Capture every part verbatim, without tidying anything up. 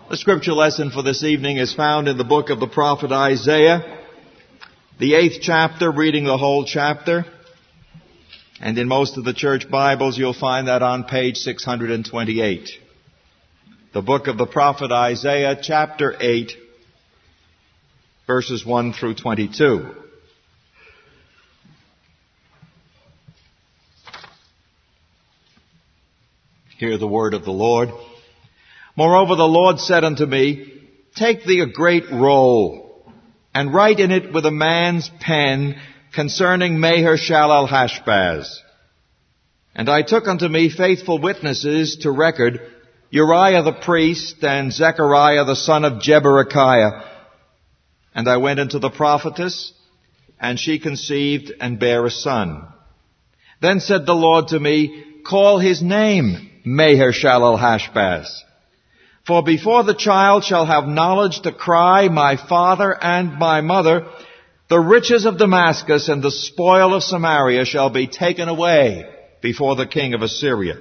The scripture lesson for this evening is found in the book of the prophet Isaiah, the eighth chapter, reading the whole chapter. And in most of the church Bibles, you'll find that on page six hundred twenty-eight. The book of the prophet Isaiah, chapter eight, verses one through twenty-two. Hear the word of the Lord. Moreover, the Lord said unto me, Take thee a great roll, and write in it with a man's pen concerning Maher-shalal-hash-baz. And I took unto me faithful witnesses to record, Uriah the priest and Zechariah the son of Jeberechiah. And I went unto the prophetess, and she conceived and bare a son. Then said the Lord to me, Call his name Maher-shalal-hash-baz. For before the child shall have knowledge to cry, My father and my mother, the riches of Damascus and the spoil of Samaria shall be taken away before the king of Assyria.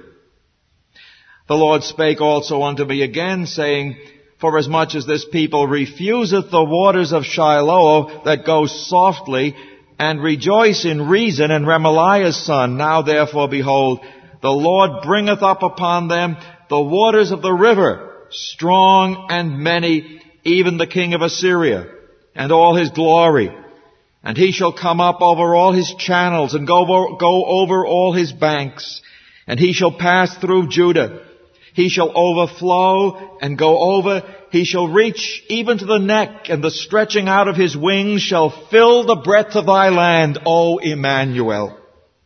The Lord spake also unto me again, saying, Forasmuch as this people refuseth the waters of Shiloah that go softly, and rejoice in Rezin and Remaliah's son, now therefore behold, the Lord bringeth up upon them the waters of the river, strong and many, even the king of Assyria, and all his glory. And he shall come up over all his channels, and go over, go over all his banks. And he shall pass through Judah. He shall overflow and go over. He shall reach even to the neck, and the stretching out of his wings shall fill the breadth of thy land, O Emmanuel.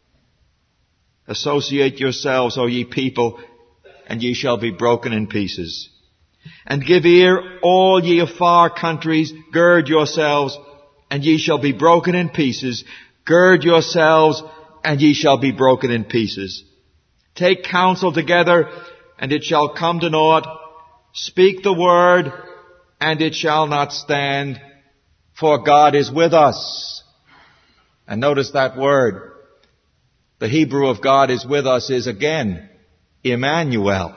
Associate yourselves, O ye people, and ye shall be broken in pieces. And give ear, all ye of far countries, gird yourselves, and ye shall be broken in pieces. Gird yourselves, and ye shall be broken in pieces. Take counsel together, and it shall come to naught. Speak the word, and it shall not stand, for God is with us. And notice that word. The Hebrew of God is with us is again, Emmanuel.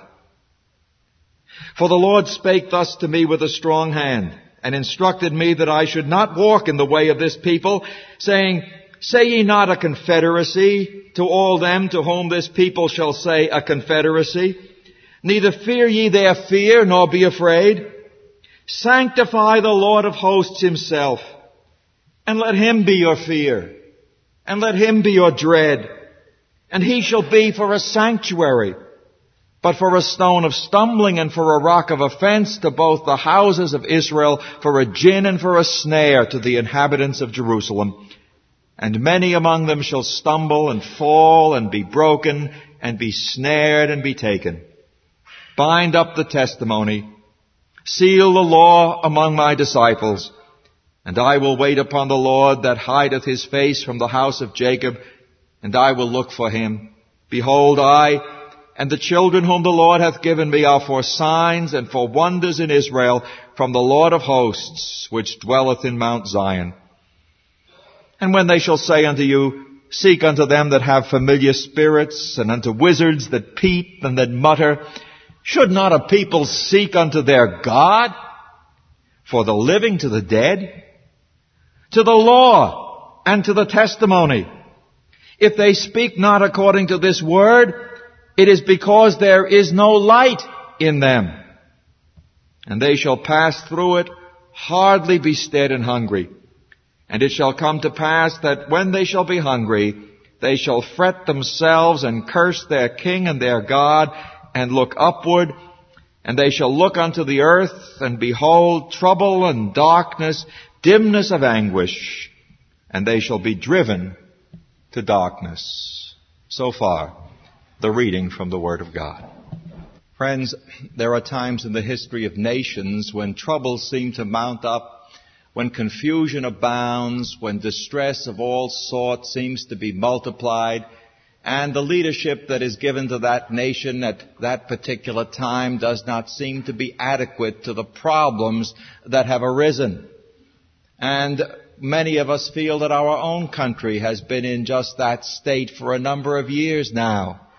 For the Lord spake thus to me with a strong hand, and instructed me that I should not walk in the way of this people, saying, Say ye not a confederacy to all them to whom this people shall say a confederacy. Neither fear ye their fear, nor be afraid. Sanctify the Lord of hosts himself, and let him be your fear, and let him be your dread. And he shall be for a sanctuary, but for a stone of stumbling and for a rock of offense to both the houses of Israel, for a gin and for a snare to the inhabitants of Jerusalem. And many among them shall stumble and fall and be broken and be snared and be taken. Bind up the testimony. Seal the law among my disciples. And I will wait upon the Lord that hideth his face from the house of Jacob, and I will look for him. Behold, I and the children whom the Lord hath given me are for signs and for wonders in Israel from the Lord of hosts, which dwelleth in Mount Zion. And when they shall say unto you, Seek unto them that have familiar spirits, and unto wizards that peep and that mutter, should not a people seek unto their God? For the living to the dead? To the law and to the testimony. If they speak not according to this word, it is because there is no light in them. And they shall pass through it, hardly be stead and hungry. And it shall come to pass that when they shall be hungry, they shall fret themselves and curse their king and their God, and look upward, and they shall look unto the earth, and behold trouble and darkness, dimness of anguish, and they shall be driven to darkness. So far, the reading from the Word of God. Friends, there are times in the history of nations when troubles seem to mount up, when confusion abounds, when distress of all sorts seems to be multiplied, and the leadership that is given to that nation at that particular time does not seem to be adequate to the problems that have arisen. And many of us feel that our own country has been in just that state for a number of years now,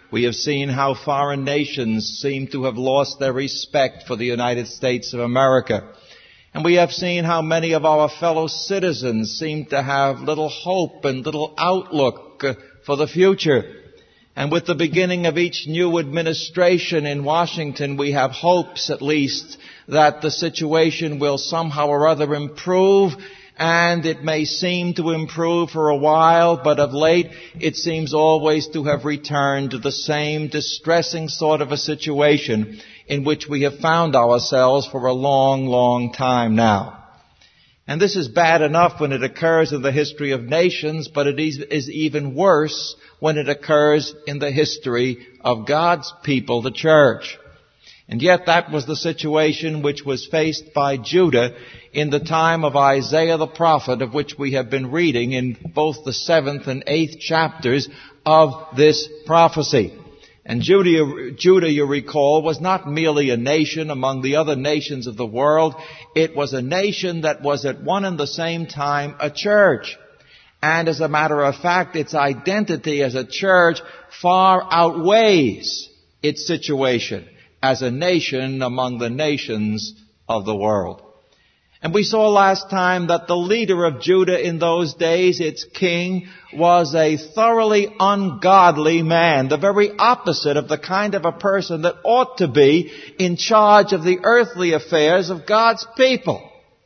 We have seen how foreign nations seem to have lost their respect for the United States of America. And we have seen how many of our fellow citizens seem to have little hope and little outlook for the future. And with the beginning of each new administration in Washington, we have hopes, at least, that the situation will somehow or other improve. And it may seem to improve for a while, but of late it seems always to have returned to the same distressing sort of a situation in which we have found ourselves for a long, long time now. And this is bad enough when it occurs in the history of nations, but it is even worse when it occurs in the history of God's people, the church. And yet that was the situation which was faced by Judah in the time of Isaiah the prophet, of which we have been reading in both the seventh and eighth chapters of this prophecy. And Judah, Judah, you recall, was not merely a nation among the other nations of the world. It was a nation that was at one and the same time a church. And as a matter of fact, its identity as a church far outweighs its situation as a nation among the nations of the world. And we saw last time that the leader of Judah in those days, its king, was a thoroughly ungodly man, the very opposite of the kind of a person that ought to be in charge of the earthly affairs of God's people.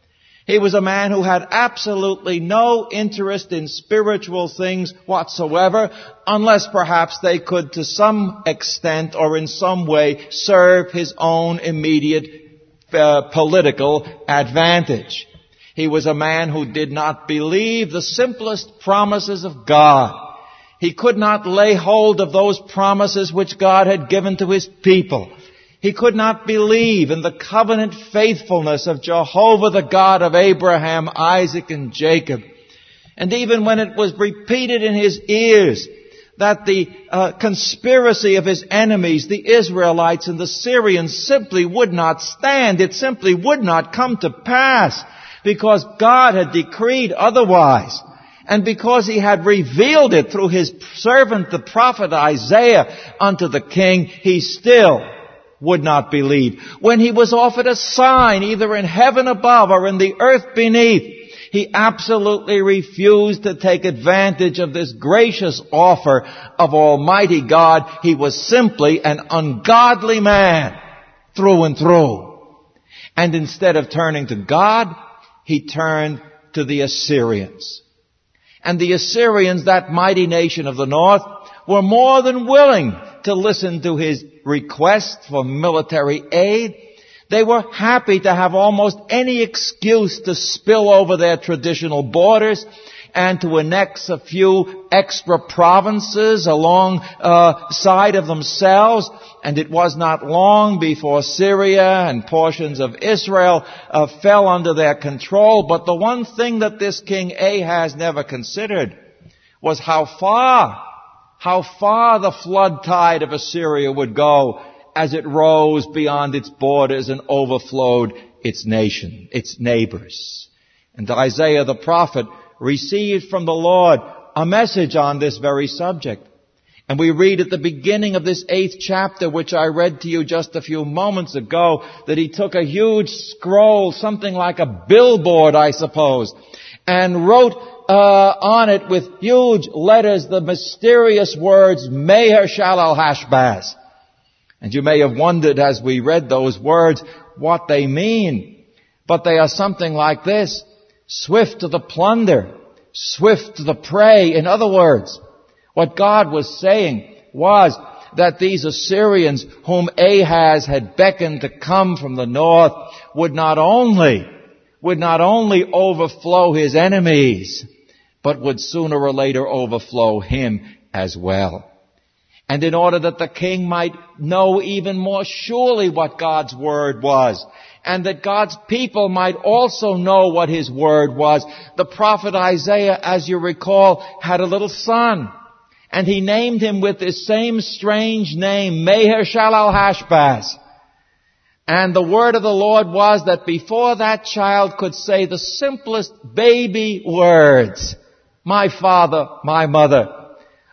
He was a man who had absolutely no interest in spiritual things whatsoever, unless perhaps they could to some extent or in some way serve his own immediate uh, political advantage. He was a man who did not believe the simplest promises of God. He could not lay hold of those promises which God had given to his people. He could not believe in the covenant faithfulness of Jehovah, the God of Abraham, Isaac, and Jacob. And even when it was repeated in his ears that the uh, conspiracy of his enemies, the Israelites and the Syrians, simply would not stand, it simply would not come to pass, because God had decreed otherwise. And because he had revealed it through his servant, the prophet Isaiah, unto the king, he still would not believe. When he was offered a sign, either in heaven above or in the earth beneath, he absolutely refused to take advantage of this gracious offer of Almighty God. He was simply an ungodly man through and through. And instead of turning to God, he turned to the Assyrians. And the Assyrians, that mighty nation of the north, were more than willing to listen to his request for military aid. They were happy to have almost any excuse to spill over their traditional borders and to annex a few extra provinces alongside uh, of themselves. And it was not long before Syria and portions of Israel uh, fell under their control. But the one thing that this king Ahaz never considered was how far How far the flood tide of Assyria would go as it rose beyond its borders and overflowed its nation, its neighbors. And Isaiah the prophet received from the Lord a message on this very subject. And we read at the beginning of this eighth chapter, which I read to you just a few moments ago, that he took a huge scroll, something like a billboard, I suppose, and wrote Uh, on it with huge letters the mysterious words, Meher Shalal Hashbaz. And you may have wondered as we read those words what they mean. But they are something like this: swift to the plunder, swift to the prey. In other words, what God was saying was that these Assyrians whom Ahaz had beckoned to come from the north would not only, would not only overflow his enemies, but would sooner or later overflow him as well. And in order that the king might know even more surely what God's word was, and that God's people might also know what his word was, the prophet Isaiah, as you recall, had a little son. And he named him with this same strange name, Meher Shalal Hashbaz. And the word of the Lord was that before that child could say the simplest baby words, my father, my mother,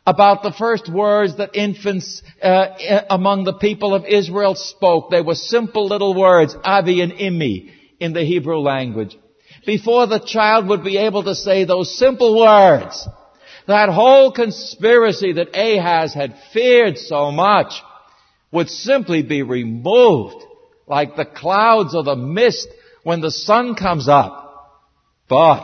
about the first words that infants uh, among the people of Israel spoke. They were simple little words, Avi and Imi, in the Hebrew language. Before the child would be able to say those simple words, that whole conspiracy that Ahaz had feared so much would simply be removed like the clouds or the mist when the sun comes up. But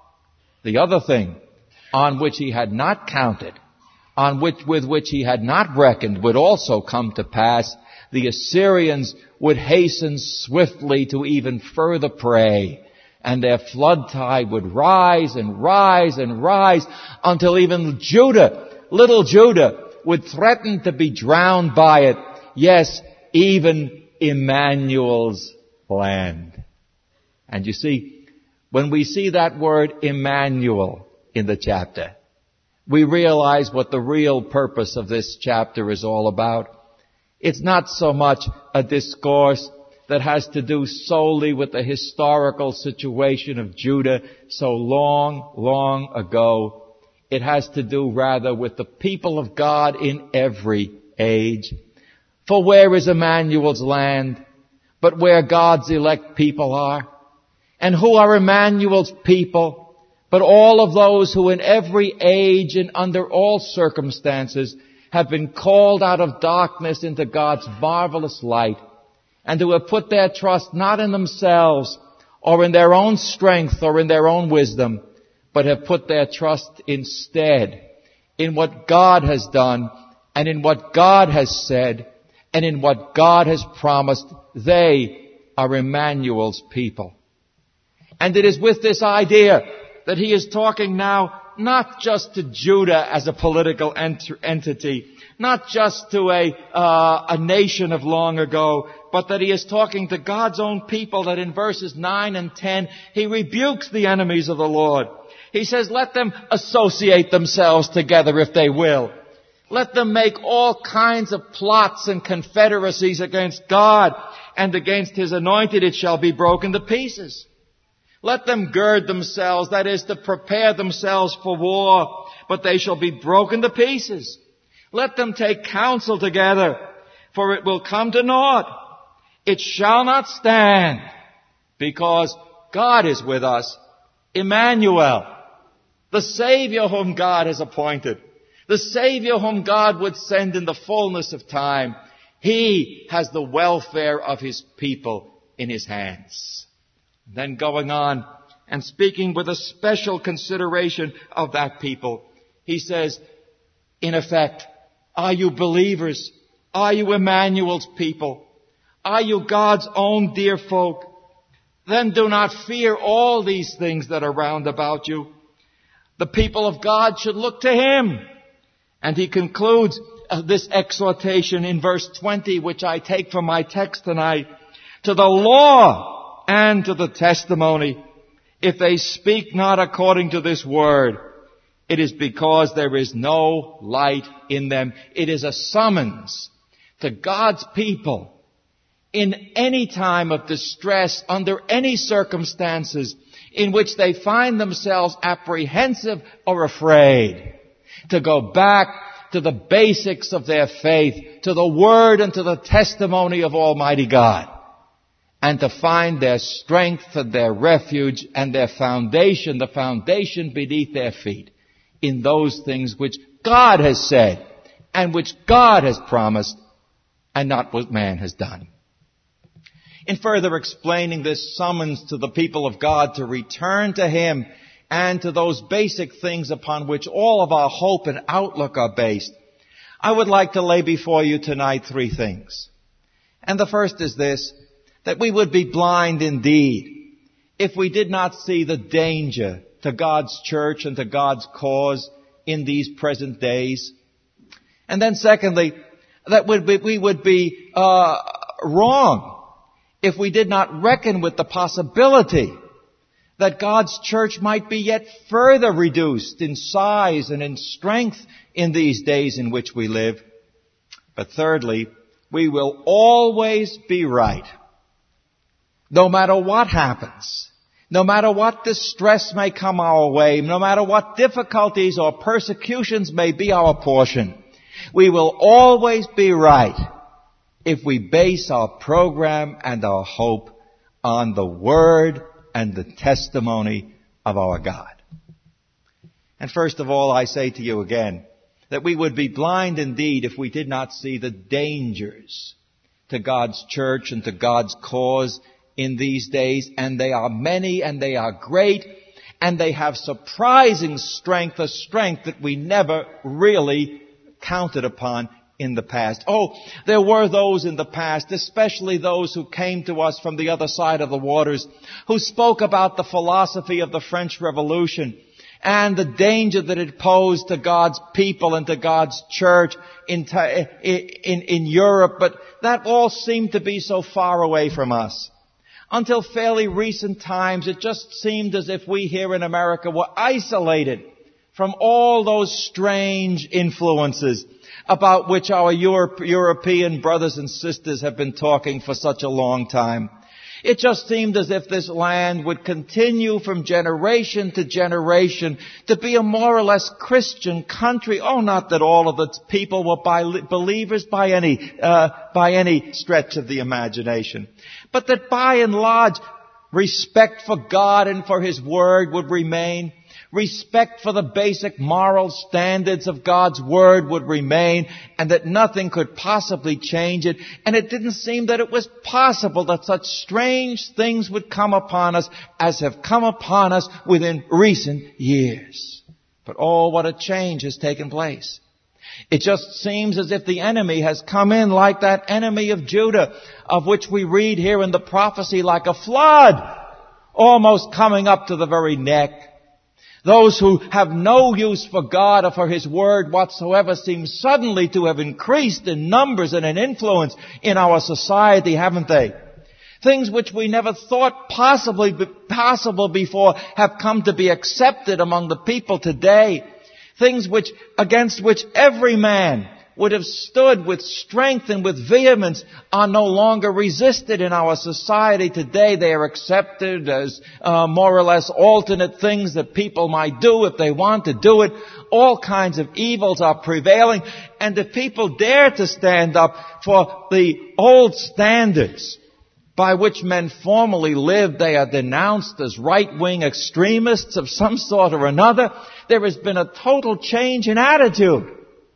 the other thing on which he had not counted, on which, with which he had not reckoned, would also come to pass. The Assyrians would hasten swiftly to even further prey, and their flood tide would rise and rise and rise until even Judah, little Judah, would threaten to be drowned by it. Yes, even Emmanuel's land. And you see, when we see that word Emmanuel in the chapter, we realize what the real purpose of this chapter is all about. It's not so much a discourse that has to do solely with the historical situation of Judah so long, long ago. It has to do rather with the people of God in every age. For where is Emmanuel's land but where God's elect people are? And who are Emmanuel's people but all of those who in every age and under all circumstances have been called out of darkness into God's marvelous light, and who have put their trust not in themselves or in their own strength or in their own wisdom, but have put their trust instead in what God has done and in what God has said and in what God has promised. They are Emmanuel's people. And it is with this idea that he is talking now not just to Judah as a political ent- entity, not just to a, uh, a nation of long ago, but that he is talking to God's own people, that in verses nine and ten, he rebukes the enemies of the Lord. He says, let them associate themselves together if they will. Let them make all kinds of plots and confederacies against God and against his anointed. It shall be broken to pieces. Let them gird themselves, that is, to prepare themselves for war, but they shall be broken to pieces. Let them take counsel together, for it will come to naught. It shall not stand, because God is with us, Emmanuel, the Savior whom God has appointed, the Savior whom God would send in the fullness of time. He has the welfare of his people in his hands. Then going on and speaking with a special consideration of that people, he says, in effect, are you believers? Are you Emmanuel's people? Are you God's own dear folk? Then do not fear all these things that are round about you. The people of God should look to him. And he concludes uh, this exhortation in verse twenty, which I take from my text tonight, to the law and to the testimony. If they speak not according to this word, it is because there is no light in them. It is a summons to God's people in any time of distress, under any circumstances in which they find themselves apprehensive or afraid, to go back to the basics of their faith, to the word and to the testimony of Almighty God, and to find their strength and their refuge and their foundation, the foundation beneath their feet, in those things which God has said and which God has promised, and not what man has done. In further explaining this summons to the people of God to return to him and to those basic things upon which all of our hope and outlook are based, I would like to lay before you tonight three things. And the first is this, that we would be blind indeed if we did not see the danger to God's church and to God's cause in these present days. And then secondly, that we would be uh, wrong if we did not reckon with the possibility that God's church might be yet further reduced in size and in strength in these days in which we live. But thirdly, we will always be right, no matter what happens, No matter what distress may come our way, no matter what difficulties or persecutions may be our portion, we will always be right if we base our program and our hope on the Word and the testimony of our God. And first of all, I say to you again, that we would be blind indeed if we did not see the dangers to God's church and to God's cause in these days. And they are many and they are great and they have surprising strength, a strength that we never really counted upon in the past. Oh, there were those in the past, especially those who came to us from the other side of the waters, who spoke about the philosophy of the French Revolution and the danger that it posed to God's people and to God's church in, in, in Europe. But that all seemed to be so far away from us. Until fairly recent times, it just seemed as if we here in America were isolated from all those strange influences about which our Europe, European brothers and sisters have been talking for such a long time. It just seemed as if this land would continue from generation to generation to be a more or less Christian country. Oh, not that all of its people were by, believers by any, uh, by any stretch of the imagination. But that by and large, respect for God and for His Word would remain. Respect for the basic moral standards of God's Word would remain, and that nothing could possibly change it. And it didn't seem that it was possible that such strange things would come upon us as have come upon us within recent years. But oh, what a change has taken place. It just seems as if the enemy has come in like that enemy of Judah, of which we read here in the prophecy, like a flood, almost coming up to the very neck. Those who have no use for God or for His Word whatsoever seem suddenly to have increased in numbers and in influence in our society, haven't they? Things which we never thought possibly possible before have come to be accepted among the people today. Things which, against which every man would have stood with strength and with vehemence are no longer resisted in our society today. They are accepted as uh, more or less alternate things that people might do if they want to do it. All kinds of evils are prevailing, and if people dare to stand up for the old standards by which men formerly lived, they are denounced as right-wing extremists of some sort or another. There has been a total change in attitude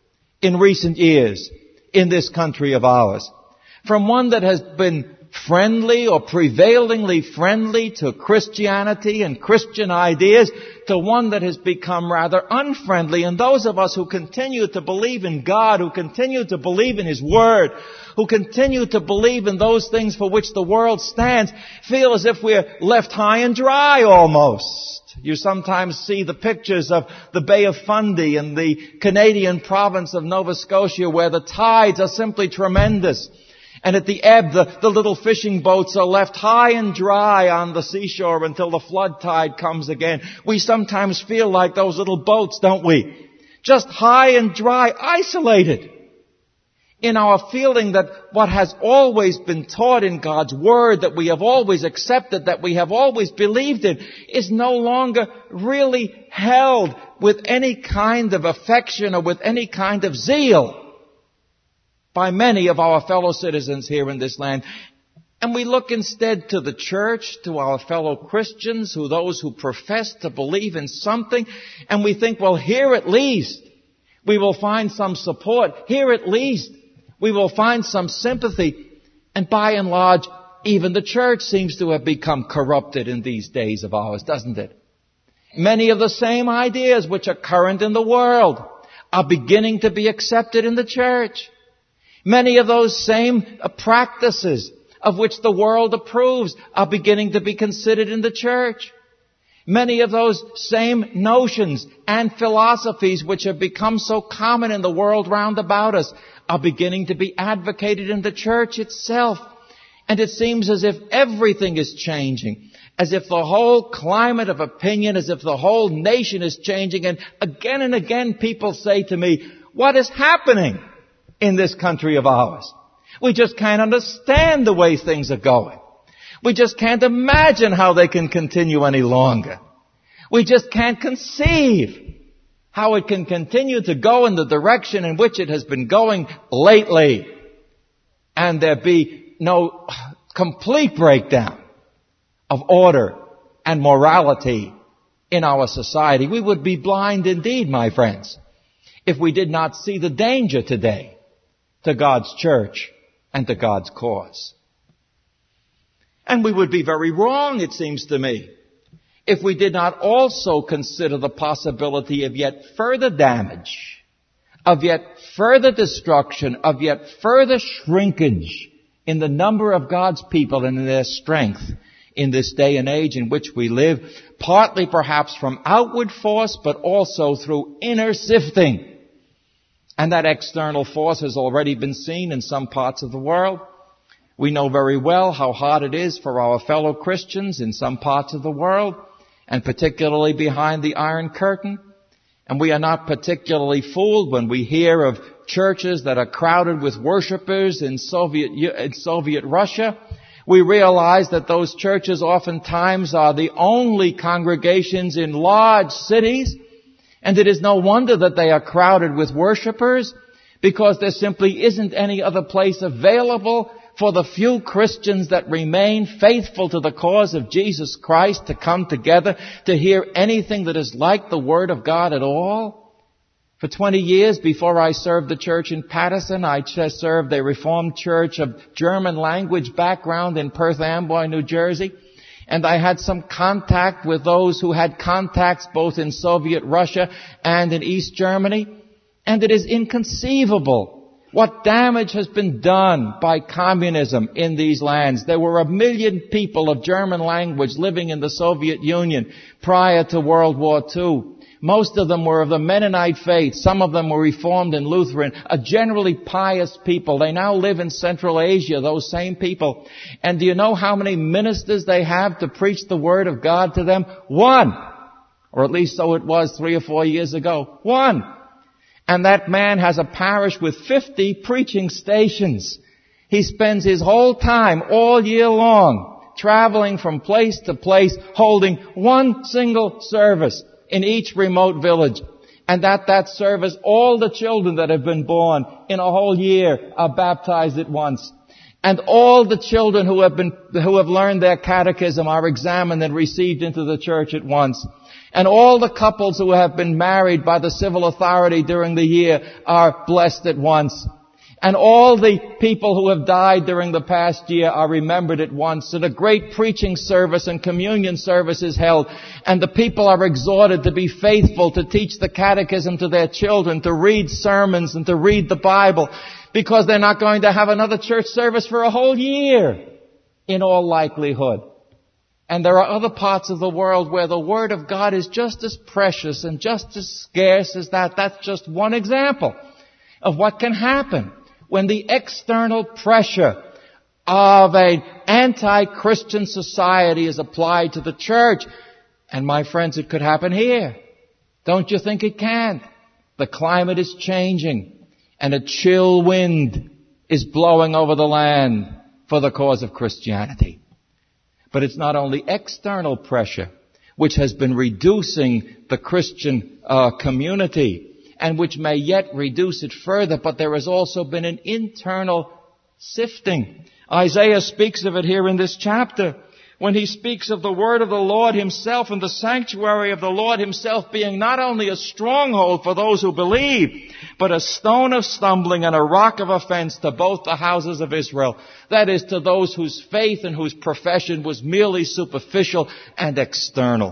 in recent years in this country of ours. From one that has been friendly or prevailingly friendly to Christianity and Christian ideas to one that has become rather unfriendly. And those of us who continue to believe in God, who continue to believe in His Word, who continue to believe in those things for which the world stands, feel as if we're left high and dry almost. You sometimes see the pictures of the Bay of Fundy in the Canadian province of Nova Scotia where the tides are simply tremendous. And at the ebb, the, the little fishing boats are left high and dry on the seashore until the flood tide comes again. We sometimes feel like those little boats, don't we? Just high and dry, isolated. In our feeling that what has always been taught in God's Word, that we have always accepted, that we have always believed in, is no longer really held with any kind of affection or with any kind of zeal by many of our fellow citizens here in this land. And we look instead to the church, to our fellow Christians, who those who profess to believe in something, and we think, well, here at least we will find some support. Here at least we will find some sympathy. And by and large, even the church seems to have become corrupted in these days of ours, doesn't it? Many of the same ideas which are current in the world are beginning to be accepted in the church. Many of those same practices of which the world approves are beginning to be considered in the church. Many of those same notions and philosophies which have become so common in the world round about us are beginning to be advocated in the church itself. And it seems as if everything is changing, as if the whole climate of opinion, as if the whole nation is changing. And again and again people say to me, what is happening in this country of ours? We just can't understand the way things are going. We just can't imagine how they can continue any longer. We just can't conceive how it can continue to go in the direction in which it has been going lately, and there be no complete breakdown of order and morality in our society. We would be blind indeed, my friends, if we did not see the danger today to God's church and to God's cause. And we would be very wrong, it seems to me, if we did not also consider the possibility of yet further damage, of yet further destruction, of yet further shrinkage in the number of God's people and in their strength in this day and age in which we live, partly perhaps from outward force, but also through inner sifting. And that external force has already been seen in some parts of the world. We know very well how hard it is for our fellow Christians in some parts of the world, and particularly behind the Iron Curtain. And we are not particularly fooled when we hear of churches that are crowded with worshipers in Soviet, in Soviet Russia. We realize that those churches oftentimes are the only congregations in large cities, and it is no wonder that they are crowded with worshipers, because there simply isn't any other place available for the few Christians that remain faithful to the cause of Jesus Christ to come together to hear anything that is like the Word of God at all. For twenty years before I served the church in Patterson, I served a Reformed church of German language background in Perth Amboy, New Jersey. And I had some contact with those who had contacts both in Soviet Russia and in East Germany. And it is inconceivable what damage has been done by communism in these lands. There were a million people of German language living in the Soviet Union prior to World War Two. Most of them were of the Mennonite faith. Some of them were Reformed and Lutheran, a generally pious people. They now live in Central Asia, those same people. And do you know how many ministers they have to preach the Word of God to them? One. Or at least so it was three or four years ago. One. And that man has a parish with fifty preaching stations. He spends his whole time, all year long, traveling from place to place, holding one single service in each remote village. And at that service, all the children that have been born in a whole year are baptized at once. And all the children who have been, who have learned their catechism are examined and received into the church at once. And all the couples who have been married by the civil authority during the year are blessed at once. And all the people who have died during the past year are remembered at once. And a great preaching service and communion service is held. And the people are exhorted to be faithful, to teach the catechism to their children, to read sermons and to read the Bible, because they're not going to have another church service for a whole year, in all likelihood. And there are other parts of the world where the Word of God is just as precious and just as scarce as that. That's just one example of what can happen when the external pressure of an anti-Christian society is applied to the church. And my friends, it could happen here. Don't you think it can? The climate is changing, and a chill wind is blowing over the land for the cause of Christianity. But it's not only external pressure which has been reducing the Christian uh, community, and which may yet reduce it further, but there has also been an internal sifting. Isaiah speaks of it here in this chapter, when he speaks of the word of the Lord himself and the sanctuary of the Lord himself being not only a stronghold for those who believe, but a stone of stumbling and a rock of offense to both the houses of Israel. That is, to those whose faith and whose profession was merely superficial and external.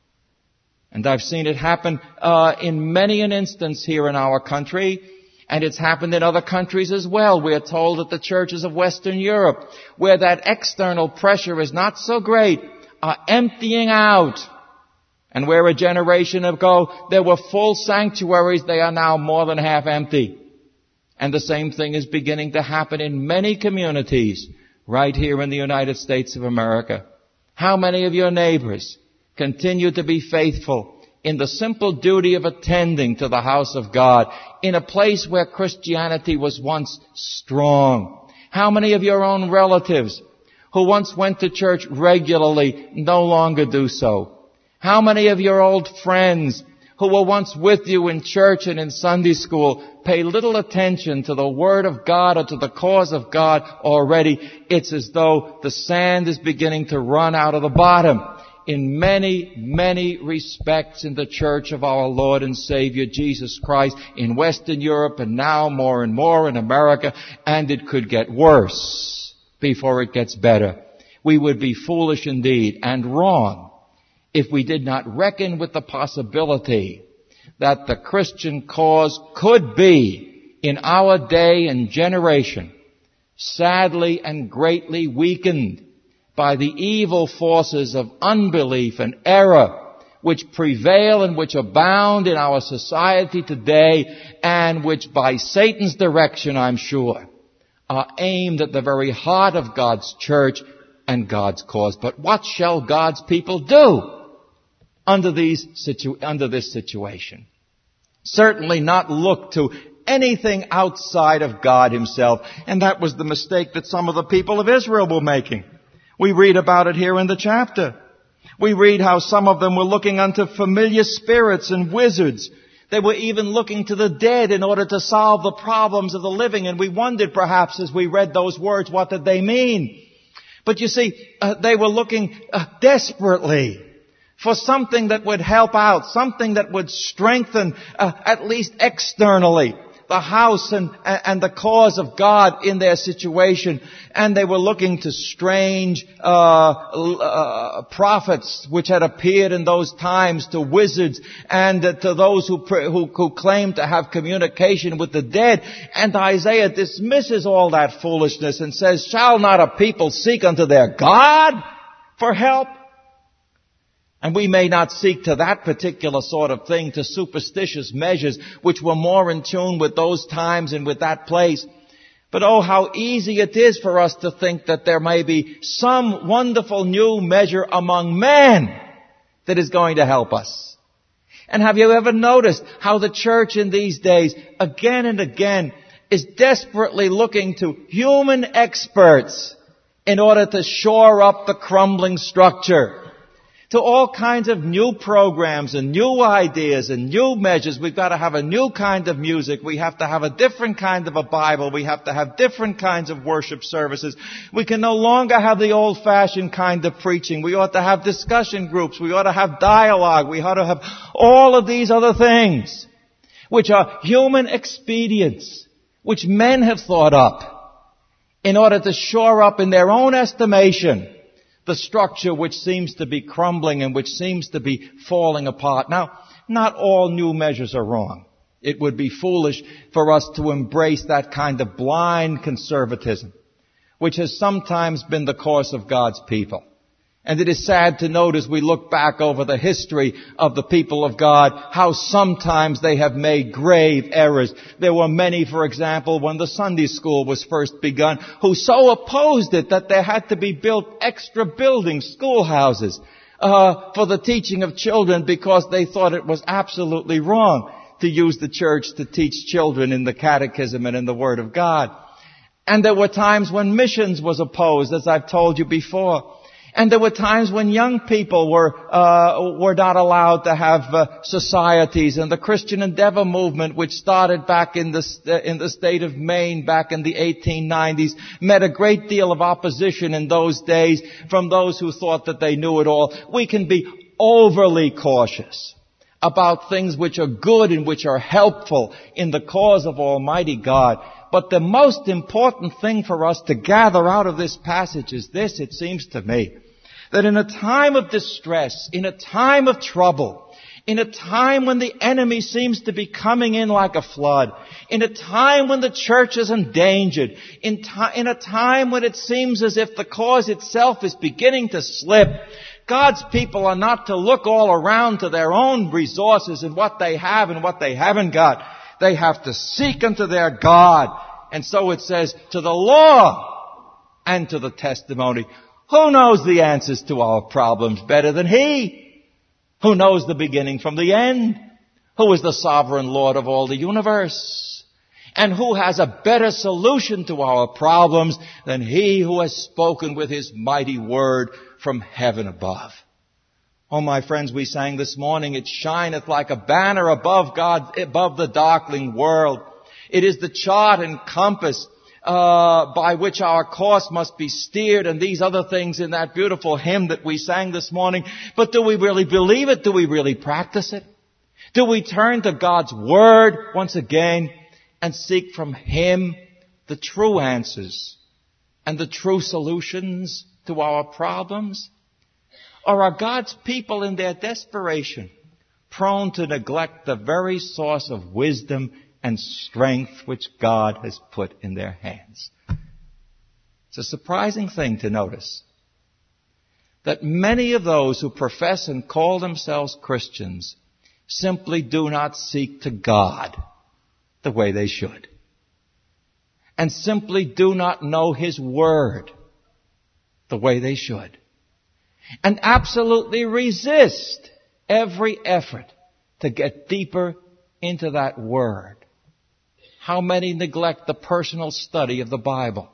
And I've seen it happen uh, in many an instance here in our country, and it's happened in other countries as well. We are told that the churches of Western Europe, where that external pressure is not so great, are emptying out. And where a generation ago there were full sanctuaries, they are now more than half empty. And the same thing is beginning to happen in many communities right here in the United States of America. How many of your neighbors continue to be faithful in the simple duty of attending to the house of God in a place where Christianity was once strong? How many of your own relatives who once went to church regularly no longer do so? How many of your old friends who were once with you in church and in Sunday school pay little attention to the Word of God or to the cause of God already? It's as though the sand is beginning to run out of the bottom in many, many respects in the church of our Lord and Savior Jesus Christ in Western Europe and now more and more in America, and it could get worse before it gets better. We would be foolish indeed and wrong if we did not reckon with the possibility that the Christian cause could be, in our day and generation, sadly and greatly weakened by the evil forces of unbelief and error which prevail and which abound in our society today, and which by Satan's direction, I'm sure, are aimed at the very heart of God's church and God's cause. But what shall God's people do under these situ- under this situation? Certainly not look to anything outside of God Himself. And that was the mistake that some of the people of Israel were making. We read about it here in the chapter. We read how some of them were looking unto familiar spirits and wizards. They were even looking to the dead in order to solve the problems of the living. And we wondered perhaps as we read those words, what did they mean? But you see, uh, they were looking uh, desperately for something that would help out, something that would strengthen, uh, at least externally, the house and, and the cause of God in their situation. And they were looking to strange uh, uh prophets which had appeared in those times, to wizards and uh, to those who, who who claimed to have communication with the dead. And Isaiah dismisses all that foolishness and says, shall not a people seek unto their God for help? And we may not seek to that particular sort of thing, to superstitious measures which were more in tune with those times and with that place. But oh, how easy it is for us to think that there may be some wonderful new measure among men that is going to help us. And have you ever noticed how the church in these days, again and again, is desperately looking to human experts in order to shore up the crumbling structure? To all kinds of new programs and new ideas and new measures. We've got to have a new kind of music. We have to have a different kind of a Bible. We have to have different kinds of worship services. We can no longer have the old-fashioned kind of preaching. We ought to have discussion groups. We ought to have dialogue. We ought to have all of these other things, which are human expedients, which men have thought up in order to shore up in their own estimation the structure which seems to be crumbling and which seems to be falling apart. Now, not all new measures are wrong. It would be foolish for us to embrace that kind of blind conservatism, which has sometimes been the course of God's people. And it is sad to note as we look back over the history of the people of God, how sometimes they have made grave errors. There were many, for example, when the Sunday school was first begun, who so opposed it that there had to be built extra buildings, schoolhouses, uh, for the teaching of children, because they thought it was absolutely wrong to use the church to teach children in the catechism and in the Word of God. And there were times when missions was opposed, as I've told you before. And there were times when young people were uh, were not allowed to have uh, societies, and the Christian Endeavor movement, which started back in the st- in the state of Maine back in the eighteen nineties, met a great deal of opposition in those days from those who thought that they knew it all. We can be overly cautious about things which are good and which are helpful in the cause of Almighty God. But the most important thing for us to gather out of this passage is this, it seems to me, that in a time of distress, in a time of trouble, in a time when the enemy seems to be coming in like a flood, in a time when the church is endangered, in, ti- in a time when it seems as if the cause itself is beginning to slip, God's people are not to look all around to their own resources and what they have and what they haven't got. They have to seek unto their God. And so it says, to the law and to the testimony. Who knows the answers to our problems better than He? Who knows the beginning from the end? Who is the sovereign Lord of all the universe? And who has a better solution to our problems than He who has spoken with His mighty word from heaven above? Oh, my friends, we sang this morning, it shineth like a banner above God, above the darkling world. It is the chart and compass uh, by which our course must be steered, and these other things in that beautiful hymn that we sang this morning. But do we really believe it? Do we really practice it? Do we turn to God's Word once again and seek from Him the true answers and the true solutions to our problems? Or are God's people in their desperation prone to neglect the very source of wisdom and strength which God has put in their hands? It's a surprising thing to notice that many of those who profess and call themselves Christians simply do not seek to God the way they should, and simply do not know His Word the way they should, and absolutely resist every effort to get deeper into that Word. How many neglect the personal study of the Bible?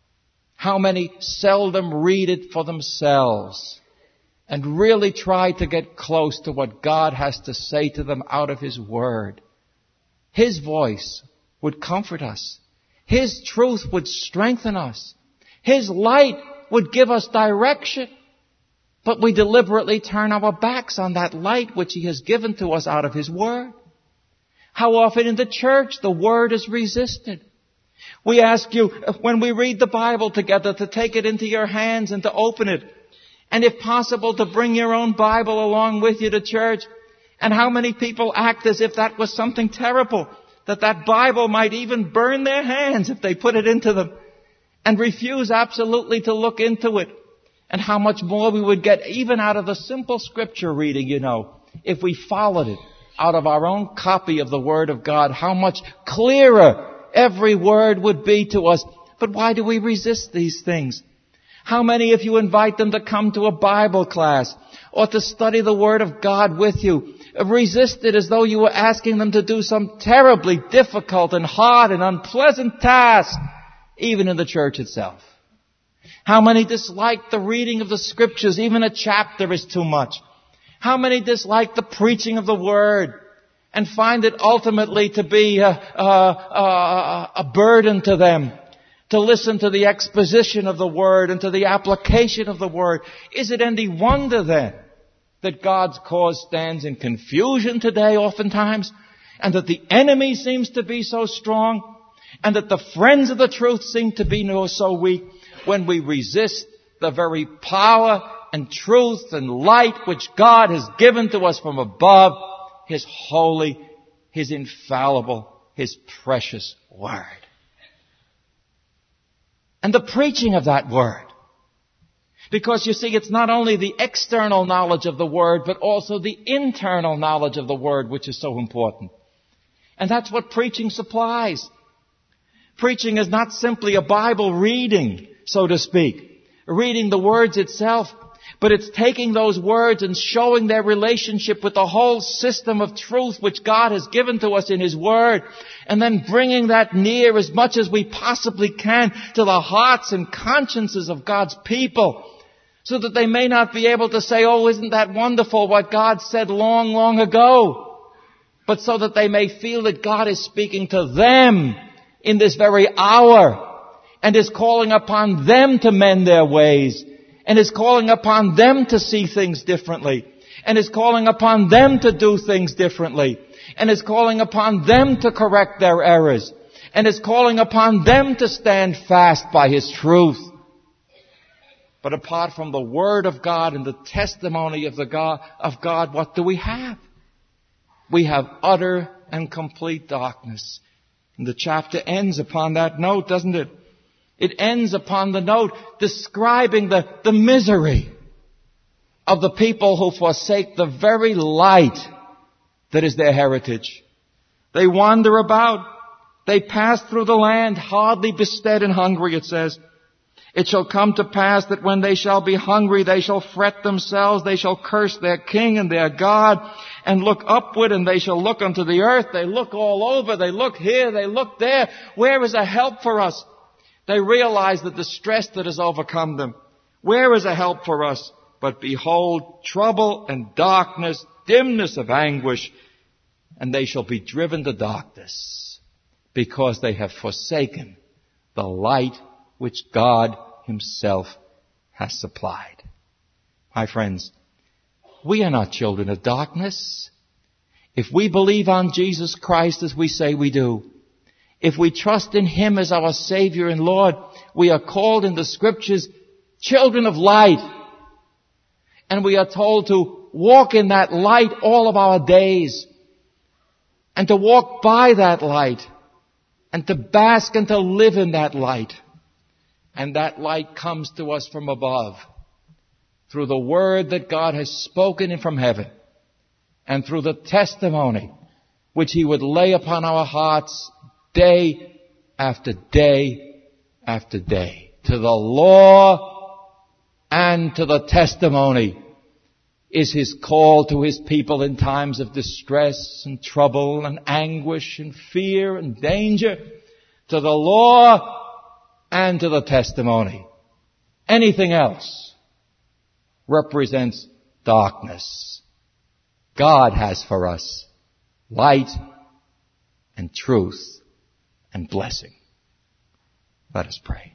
How many seldom read it for themselves and really try to get close to what God has to say to them out of His Word? His voice would comfort us. His truth would strengthen us. His light would give us direction. But we deliberately turn our backs on that light which He has given to us out of His Word. How often in the church the Word is resisted. We ask you, when we read the Bible together, to take it into your hands and to open it. And if possible, to bring your own Bible along with you to church. And how many people act as if that was something terrible, that that Bible might even burn their hands if they put it into them, and refuse absolutely to look into it. And how much more we would get even out of the simple scripture reading, you know, if we followed it out of our own copy of the Word of God, how much clearer every word would be to us. But why do we resist these things? How many, if you invite them to come to a Bible class or to study the Word of God with you, resist it as though you were asking them to do some terribly difficult and hard and unpleasant task, even in the church itself? How many dislike the reading of the Scriptures? Even a chapter is too much. How many dislike the preaching of the Word and find it ultimately to be a, a, a, a burden to them to listen to the exposition of the Word and to the application of the Word? Is it any wonder then that God's cause stands in confusion today oftentimes, and that the enemy seems to be so strong, and that the friends of the truth seem to be so weak, when we resist the very power and truth and light which God has given to us from above, His holy, His infallible, His precious Word. And the preaching of that Word. Because you see, it's not only the external knowledge of the Word, but also the internal knowledge of the Word, which is so important. And that's what preaching supplies. Preaching is not simply a Bible reading, so to speak, reading the words itself, but it's taking those words and showing their relationship with the whole system of truth which God has given to us in His Word, and then bringing that near as much as we possibly can to the hearts and consciences of God's people, so that they may not be able to say, oh, isn't that wonderful what God said long, long ago, but so that they may feel that God is speaking to them in this very hour, and is calling upon them to mend their ways, and is calling upon them to see things differently, and is calling upon them to do things differently, and is calling upon them to correct their errors, and is calling upon them to stand fast by His truth. But apart from the Word of God and the testimony of the God, of God, what do we have? We have utter and complete darkness. And the chapter ends upon that note, doesn't it? It ends upon the note describing the, the misery of the people who forsake the very light that is their heritage. They wander about. They pass through the land, hardly bestead and hungry, it says. It shall come to pass that when they shall be hungry, they shall fret themselves, they shall curse their king and their God, and look upward, and they shall look unto the earth. They look all over, they look here, they look there. Where is a help for us? They realize the distress that has overcome them. Where is a help for us? But behold, trouble and darkness, dimness of anguish, and they shall be driven to darkness, because they have forsaken the light which God Himself has supplied. My friends, we are not children of darkness. If we believe on Jesus Christ as we say we do, if we trust in Him as our Savior and Lord, we are called in the Scriptures children of light. And we are told to walk in that light all of our days, and to walk by that light, and to bask and to live in that light. And that light comes to us from above, through the word that God has spoken in from heaven, and through the testimony which He would lay upon our hearts day after day after day. To the law and to the testimony is His call to His people in times of distress and trouble and anguish and fear and danger. To the law and to the testimony. Anything else represents darkness. God has for us light and truth and blessing. Let us pray.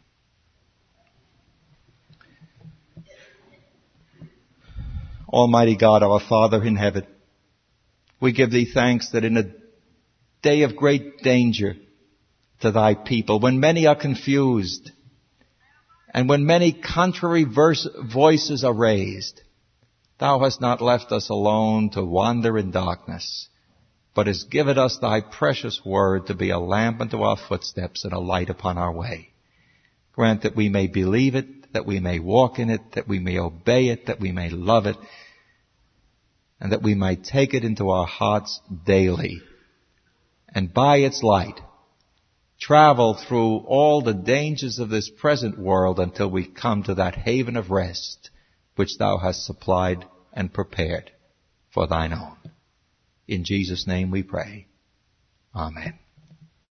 Almighty God, our Father in heaven, we give Thee thanks that in a day of great danger to Thy people, when many are confused, and when many contrary verse, voices are raised, Thou hast not left us alone to wander in darkness, but hast given us Thy precious word to be a lamp unto our footsteps and a light upon our way. Grant that we may believe it, that we may walk in it, that we may obey it, that we may love it, and that we might take it into our hearts daily, and by its light travel through all the dangers of this present world until we come to that haven of rest which Thou hast supplied and prepared for Thine own. In Jesus' name we pray. Amen.